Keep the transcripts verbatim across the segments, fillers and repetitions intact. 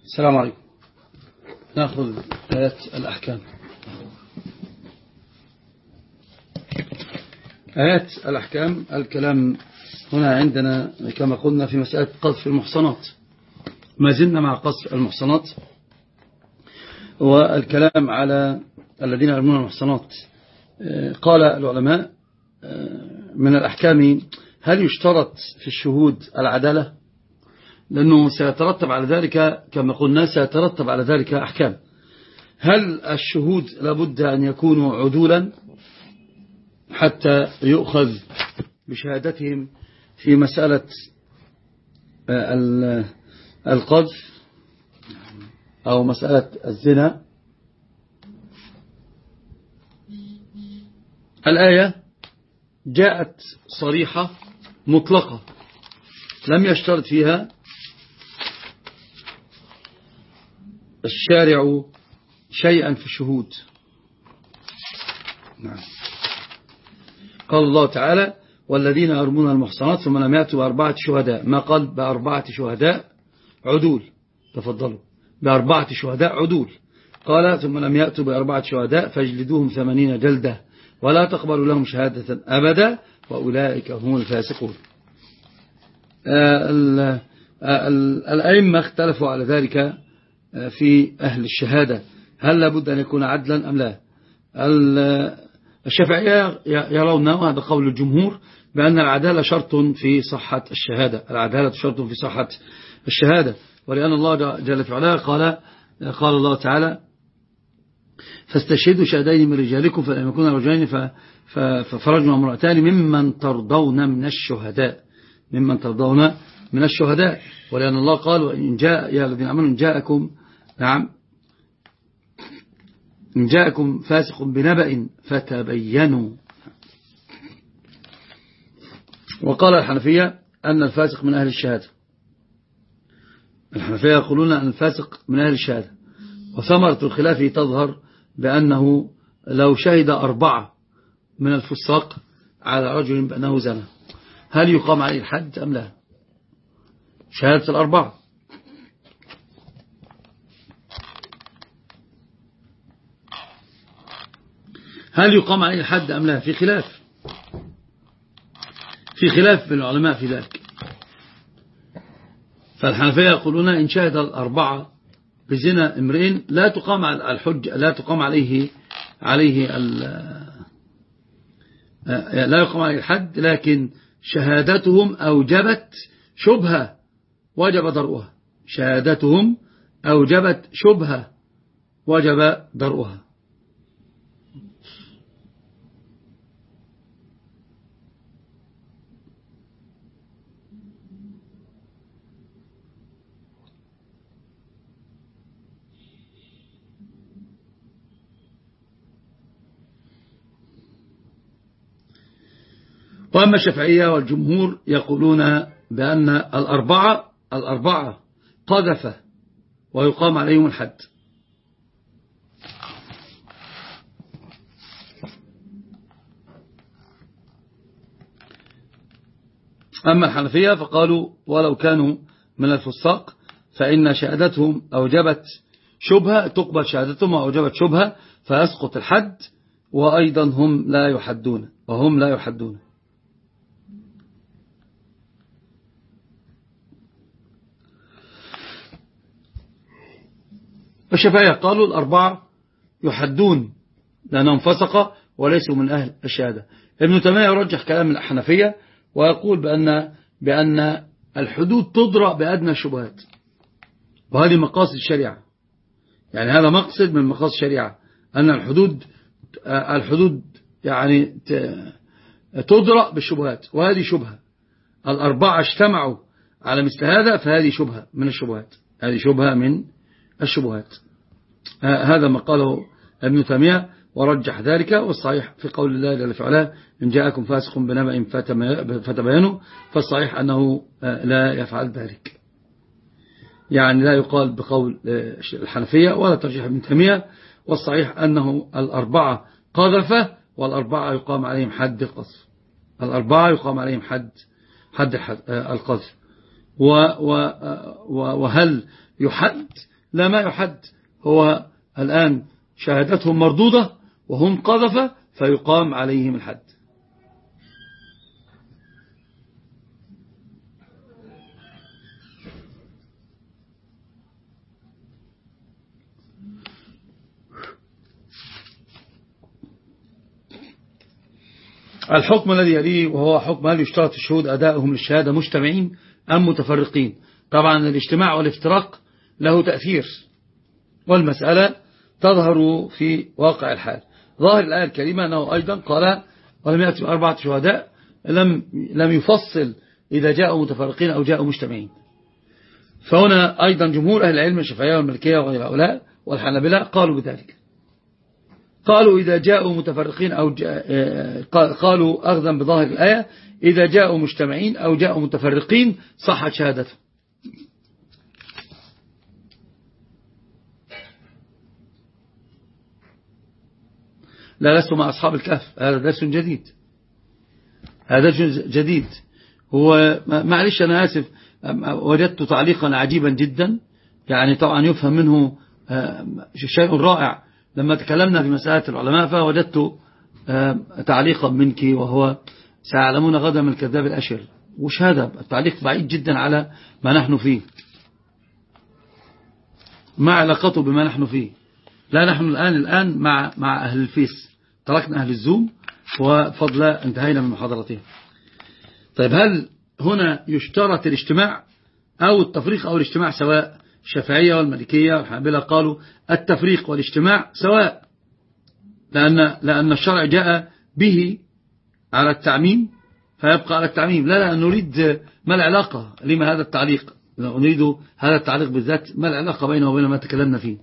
السلام عليكم. نأخذ آيات الأحكام. آيات الأحكام. الكلام هنا عندنا كما قلنا في مسألة قذف المحصنات، ما زلنا مع قذف المحصنات والكلام على الذين يرمون المحصنات. قال العلماء من الأحكام: هل يشترط في الشهود العدالة؟ لأنه سيترتب على ذلك كما قلنا سيترتب على ذلك أحكام. هل الشهود لابد أن يكونوا عدولا حتى يؤخذ بشهادتهم في مسألة القذف أو مسألة الزنا؟ الآية جاءت صريحة مطلقة لم يشترط فيها الشارع شيئا في الشهود. نعم. قال الله تعالى: والذين يرمون المحصنات ثم لم يأتوا بأربعة شهداء. ما قال بأربعة شهداء عدول، تفضلوا، بأربعة شهداء عدول. قال: ثم لم يأتوا بأربعة شهداء فاجلدوهم ثمانين جلدة ولا تقبلوا لهم شهادة أبدا وأولئك هم الفاسقون. الأئمة اختلفوا على ذلك في أهل الشهادة، هل لابد أن يكون عدلا أم لا؟ الشافعية يرون، وهذا قول الجمهور، بأن العدالة شرط في صحة الشهادة. العدالة شرط في صحة الشهادة، ولأن الله جل في علاه قال قال الله تعالى: فاستشهدوا شهدين من رجالكم فلم يكونا رجلين ففرجوا امرأتان ممن ترضون من الشهداء ممن ترضون من الشهداء ولأن الله قال: وإن جاء يا الذين آمنوا إن جاءكم نعم إن جاءكم فاسق بنبأ فتبينوا. وقال الحنفية أن الفاسق من أهل الشهادة. الحنفية يقولون أن الفاسق من أهل الشهادة، وثمرة الخلاف تظهر بأنه لو شهد أربعة من الفساق على رجل بأنه زنى، هل يقام عليه الحد أم لا؟ شهادة الأربعة. هل يقام عليه الحد أم لا؟ في خلاف في خلاف بين العلماء في ذلك. فالحنفية يقولون إن شهد الأربعة بزنا امرئ لا تقام الحج لا تقام عليه عليه لا يقام عليه الحد، لكن شهادتهم أوجبت شبهة وجب درؤها. شهادتهم أوجبت شبهة وجب درؤها. وأما الشافعية والجمهور يقولون بأن الأربعة الأربعة قذف ويقام عليهم الحد. أما الحنفية فقالوا ولو كانوا من الفساق فإن شهادتهم أوجبت شبهة، تقبل شهادتهم وأوجبت شبهة فيسقط الحد، وأيضا هم لا يحدون وهم لا يحدون. الشافعية قالوا الأربعة يحدون لأنهم فسقة وليسوا من أهل الشهادة. ابن تيمية يرجح كلام الحنفية ويقول بأن بأن الحدود تضرأ بأدنى الشبهات، وهذه مقاصد الشريعة. يعني هذا مقصد من مقاصد الشريعة، أن الحدود الحدود يعني تضرأ بالشبهات، وهذه شبهة. الأربعة اجتمعوا على مثل هذا فهذه شبهة من الشبهات هذه شبهة من الشبهات. هذا ما قاله ابن تيمية ورجح ذلك. والصحيح في قول الله جل في علاه: إن جاءكم فاسق بنبأ فتبينوا، فالصحيح أنه لا يفعل ذلك، يعني لا يقال بقول الحنفية ولا ترجيح ابن تيمية. والصحيح أنه الأربعة قذف والأربعة يقام عليهم حد القذف الأربعة يقام عليهم حد حد القذف. وهل يحد لا ما يحد، هو الآن شهادتهم مردودة وهم قذف فيقام عليهم الحد. الحكم الذي يليه وهو حكم هل يشترط الشهود أدائهم للشهادة مجتمعين أم متفرقين. طبعا الاجتماع والافتراق له تأثير، والمسألة تظهر في واقع الحال. ظاهر الآية الكريمة أنه أيضا قال ولم يأتي أربعة شهداء، لم لم يفصل إذا جاءوا متفرقين أو جاءوا مجتمعين. فهنا أيضا جمهور أهل العلم الشافعية والمالكية وغير هؤلاء والحنابلة قالوا بذلك، قالوا إذا جاءوا متفرقين أو قالوا أخذا بظاهر الآية إذا جاءوا مجتمعين أو جاءوا متفرقين صحت شهادته. لا لست مع أصحاب الكهف، هذا درس جديد، هذا جديد. هو معلش أنا آسف، وجدت تعليقا عجيبا جدا، يعني طبعا يفهم منه شيء رائع. لما تكلمنا في مسألة العلماء فوجدت تعليقا منك وهو سيعلمون غدا من الكذاب الأشر، وش هذا التعليق بعيد جدا على ما نحن فيه، ما علاقته بما نحن فيه. لا نحن الآن الآن مع مع أهل الفيس، تركنا أهل الزوم وفضل انتهينا من محاضرتهم. طيب هل هنا يشترط الاجتماع أو التفريق أو الاجتماع سواء؟ الشافعية والمالكية والحنابلة قالوا التفريق والاجتماع سواء، لأن لأن الشرع جاء به على التعميم فيبقى على التعميم. لا لا نريد ما العلاقة، لما هذا التعليق؟ نريد هذا التعليق بالذات، ما العلاقة بينه وبين ما تكلمنا فيه؟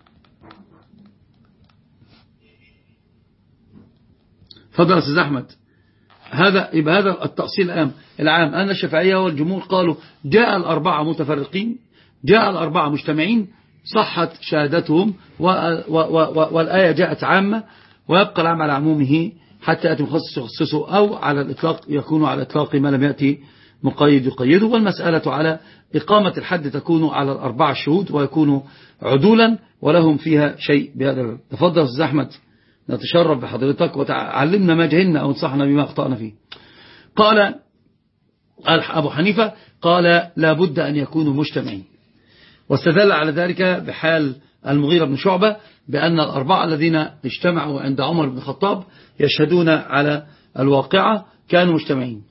فضل أستاذ أحمد. هذا يبقى هذا التأصيل العام العام أن الشافعية والجمهور قالوا جاء الأربعة متفرقين جاء الأربعة مجتمعين صحت شهادتهم، والآية جاءت عامة ويبقى العام على عمومه حتى يأتي مخصص يخصصه، أو على الإطلاق يكون على الإطلاق ما لم يأتي مقيد يقيده. والمسألة على إقامة الحد تكون على الأربعة الشهود ويكونوا عدولا ولهم فيها شيء بهذا. تفضل أستاذ أحمد، نتشرف بحضرتك وتعلمنا ما جهلنا أو انصحنا بما أخطأنا فيه. قال أبو حنيفة قال لا بد أن يكونوا مجتمعين، واستدل على ذلك بحال المغيرة بن شعبة بأن الأربعة الذين اجتمعوا عند عمر بن الخطاب يشهدون على الواقعة كانوا مجتمعين.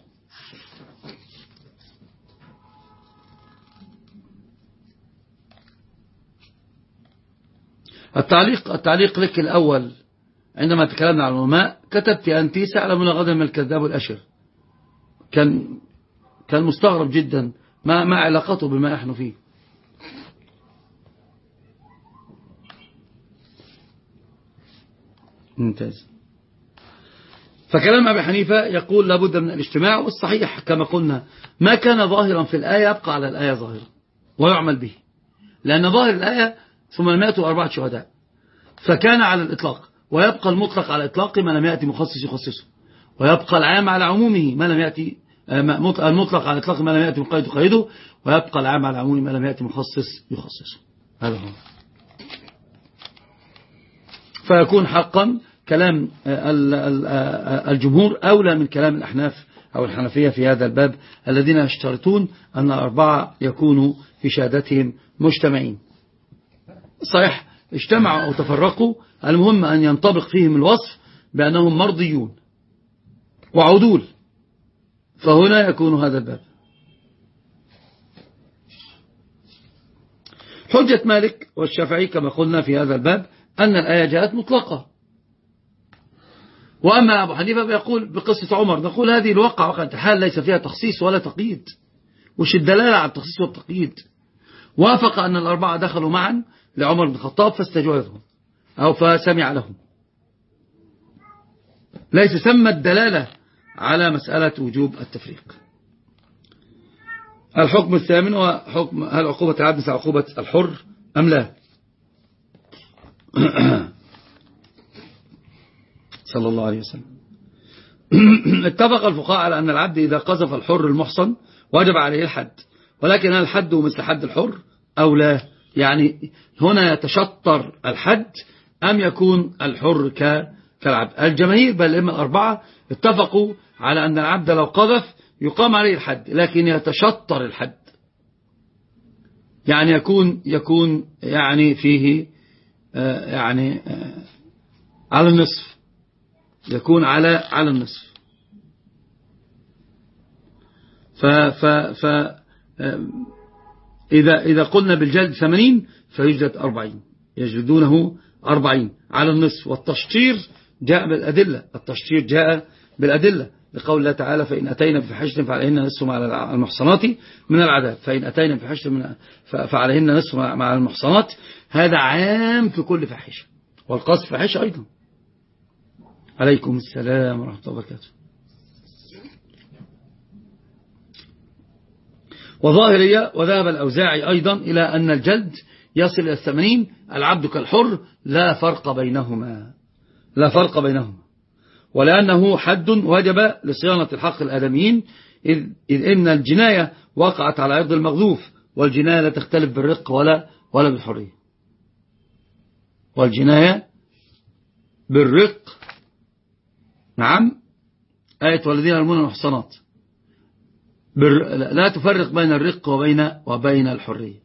التعليق التعليق لك الأول عندما تكلمنا عن العلماء كتبت أنت سأعلمون غدا من الكذاب الأشر، كان كان مستغرب جدا ما ما علاقته بما نحن فيه. ممتاز. فكلام أبي حنيفة يقول لابد من الاجتماع، والصحيح كما قلنا ما كان ظاهرا في الآية يبقى على الآية ظاهرا ويعمل به، لأن ظاهر الآية ثم مئة وأربعة شهداء فكان على الإطلاق، ويبقى المطلق على الإطلاق ما لم يأتي مخصص يخصصه، ويبقى العام على عمومه ما لم يأتي المطلق على الإطلاق ما لم يأتي مقيد يقيده، ويبقى العام على عمومه ما لم يأتي مخصص يخصصه. هذا هو. فيكون حقا كلام الجمهور أولى من كلام الأحناف أو الحنفية في هذا الباب، الذين يشترطون أن الأربعة يكونوا في شهادتهم مجتمعين. صحيح اجتمعوا أو تفرقوا، المهم أن ينطبق فيهم الوصف بأنهم مرضيون وعدول، فهنا يكون هذا الباب. حجة مالك والشافعي كما قلنا في هذا الباب أن الآية جاءت مطلقة، وأما أبو حنيفة بيقول بقصة عمر نقول هذه الواقع وقعت حال ليس فيها تخصيص ولا تقييد، وش الدلالة على التخصيص والتقييد؟ وافق أن الأربعة دخلوا معا لعمر بن الخطاب فاستجوزهم أو فسمع لهم، ليس ثم الدلالة على مسألة وجوب التفريق. الحكم الثامن هو حكم هل عقوبة العبد مثل عقوبة الحر أم لا. صلى الله عليه وسلم. اتفق الفقهاء على أن العبد إذا قذف الحر المحصن وجب عليه الحد، ولكن هل الحد مثل حد الحر أو لا؟ يعني هنا يتشطر الحد أم يكون الحر كالعبد. الجماهير بل الأئمة الأربعة اتفقوا على أن العبد لو قذف يقام عليه الحد، لكن يتشطر الحد، يعني يكون يكون يعني فيه آه يعني آه على النصف، يكون على على النصف. ف ف ف إذا إذا قلنا بالجلد ثمانين فيجلد أربعين، يجلدونه أربعين على النصف. والتشطير جاء بالأدلة، التشطير جاء بالأدلة لقول الله تعالى فإن أتينا بفاحشة فعليهن نصف مع المحصنات من العذاب، فإن أتينا بفاحشة فعليهن نصف مع المحصنات، هذا عام في كل فاحشة، والقذف فاحشة أيضا. عليكم السلام ورحمة الله وبركاته. وظاهرية وذهب الأوزاعي أيضا إلى أن الجلد يصل إلى الثمانين، العبد كالحر لا فرق بينهما، لا فرق بينهما، ولأنه حد وجب لصيانة الحق الآدميين، إذ, إذ إن الجناية وقعت على عرض المغذوف، والجناية لا تختلف بالرق ولا ولا بالحرية. والجناية بالرق، نعم، آية والذين يرمون المحصنات، لا تفرق بين الرق وبين وبين الحرية.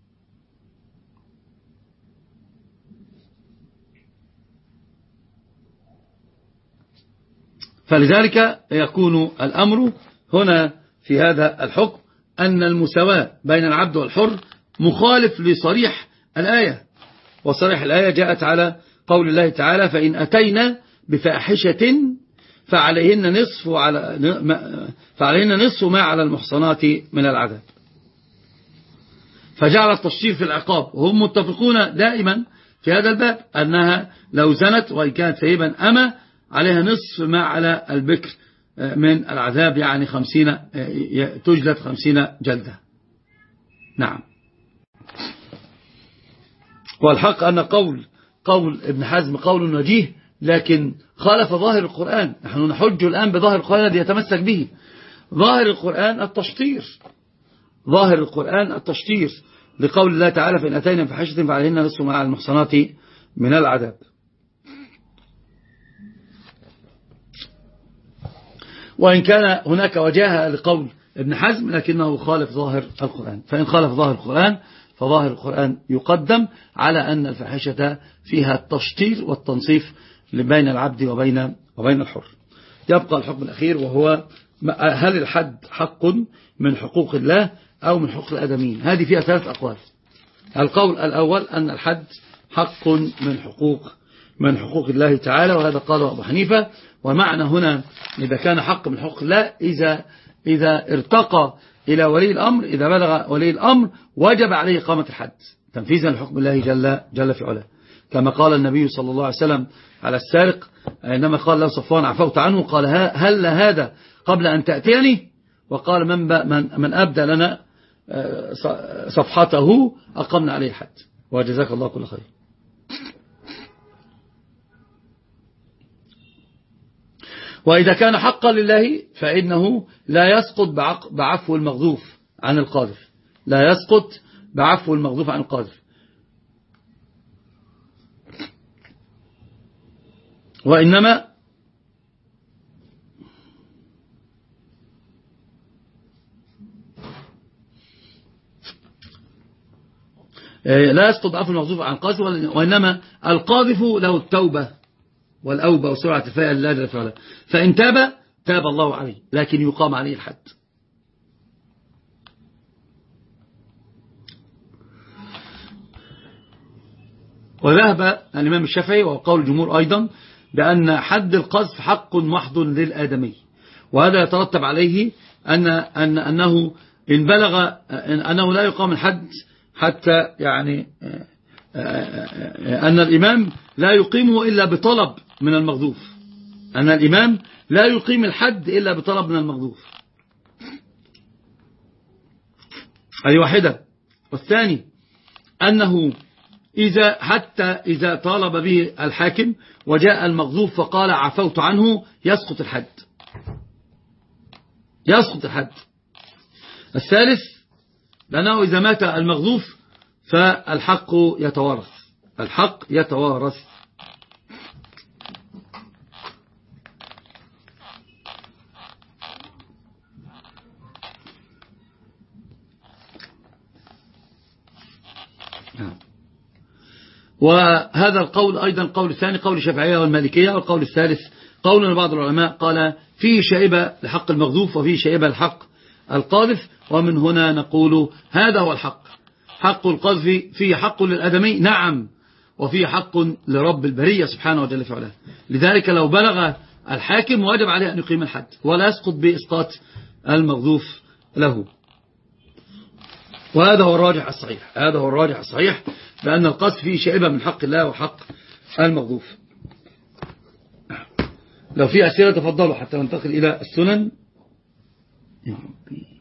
فلذلك يكون الأمر هنا في هذا الحكم أن المساواة بين العبد والحر مخالف لصريح الآية، وصريح الآية جاءت على قول الله تعالى فإن أتينا بفاحشة فعليهن نصف وعلى فعليهن نصف ما على المحصنات من العذاب. فجعل التشطير في العقاب، وهم متفقون دائما في هذا الباب أنها لو زنت وإن كانت ثيبا أما عليها نصف ما على البكر من العذاب، يعني خمسين تجلد خمسين جلدة. نعم. والحق أن قول قول ابن حزم قول وجيه، لكن خالف ظاهر القرآن. نحن نحج الآن بظاهر القرآن الذي يتمسك به. ظاهر القرآن التشطير، ظاهر القرآن التشطير لقول الله تعالى فإن أتينا بفاحشة فعليهن نصف ما على المحصنات من العذاب. وإن كان هناك وجاهة لقول ابن حزم لكنه خالف ظاهر القرآن. فإن خالف ظاهر القرآن فظاهر القرآن يقدم على أن الفاحشة فيها التشطير والتنصيف بين العبد وبين وبين الحر. يبقى الحكم الأخير وهو هل الحد حق من حقوق الله أو من حقوق الآدميين؟ هذه فيها ثلاث أقوال. القول الأول أن الحد حق من حقوق من حقوق الله تعالى، وهذا قاله أبو حنيفة. ومعنى هنا إذا كان حق من حقوق الله إذا إذا ارتقى إلى ولي الأمر، إذا بلغ ولي الأمر وجب عليه إقامة الحد تنفيذا لحكم الله جل جل في علاه، كما قال النبي صلى الله عليه وسلم على السارق إنما قال له صفوان عفوت عنه، قال هل هذا قبل أن تأتيني؟ وقال من من من أبدى لنا صفحته أقمنا عليه الحد، وجزاك الله كل خير. وإذا كان حقا لله فإنه لا يسقط بعفو المغذوف عن القاذف، لا يسقط بعفو المغذوف عن القاذف، وإنما لا يسقط بعفو المغذوف عن القاذف، وإنما القاذف له التوبة والأوبة وسرعة الفاء لا جل فعلا، فإن تاب تاب الله عليه، لكن يقام عليه الحد. وذهب الإمام الشافعي وقول الجمهور أيضا بأن حد القذف حق محض للآدمي، وهذا يترتب عليه أن أن أنه إن بلغ أنه لا يقام الحد حتى يعني أن الإمام لا يقيمه إلا بطلب من المغذوف، أن الإمام لا يقيم الحد إلا بطلب من المغذوف. هذه واحدة. والثاني أنه إذا حتى إذا طالب به الحاكم وجاء المغذوف فقال عفوت عنه يسقط الحد، يسقط الحد. الثالث لأنه إذا مات المغذوف فالحق يتوارث، الحق يتوارث. وهذا القول أيضا القول الثاني قول الشافعية والمالكية. والقول الثالث قول بعض العلماء قال فيه شائبة لحق المغذوف وفيه شائبة لحق القاذف. ومن هنا نقول هذا هو الحق، حق القذف فيه حق للأدمي نعم، وفيه حق لرب البرية سبحانه وجل فعلا. لذلك لو بلغ الحاكم واجب عليه أن يقيم الحد ولا يسقط بإسقاط المغذوف له. وهذا هو الراجح الصحيح، هذا هو الراجح الصحيح بأن القذف فيه شائبة من حق الله وحق المغذوف. لو في أسئلة تفضلوا حتى ننتقل إلى السنن. يا ربي.